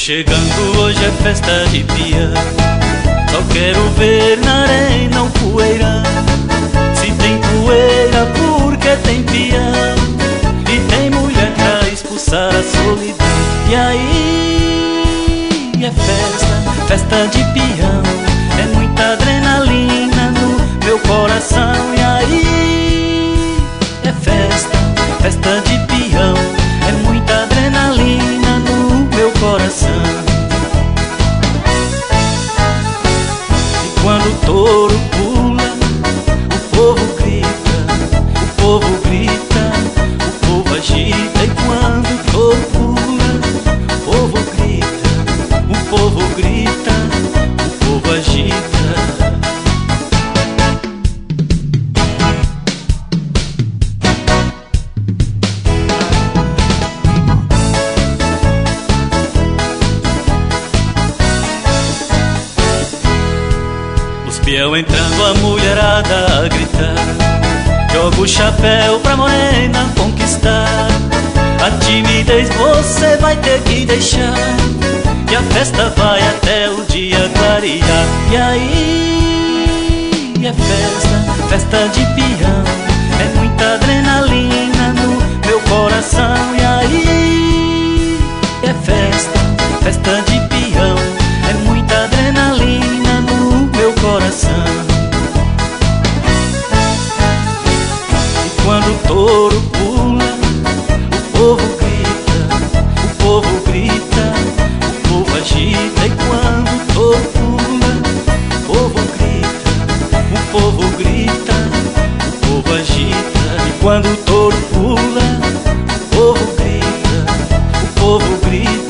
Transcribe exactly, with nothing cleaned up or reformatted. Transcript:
chegando, hoje é festa de peão. Só quero ver na arena o poeirão. Se tem poeira porque tem peão, e tem mulher pra expulsar a solidão. E aí é festa, festa de peão. É muita adrenalina no meu coração. E aí é festa, festa de peão. É muita adrenalina no meu coração. E quando o touro pula, o povo grita, o povo grita, o povo agita. E quando o touro pula, o povo grita, o povo grita, o povo agita. Peão entrando, a mulherada a gritar. Joga o chapéu pra morena conquistar. A timidez você vai ter que deixar, e a festa vai até o dia clarear. E aí é festa, festa de peão. É muita adrenalina no meu coração. E aí é festa, festa de peão. É muita adrenalina no meu coração. E quando o touro pula, o povo grita, o povo grita, o povo agita. E quando o touro pula, o povo grita, o povo grita, o povo agita. E quando o touro pula, o povo grita, o povo grita,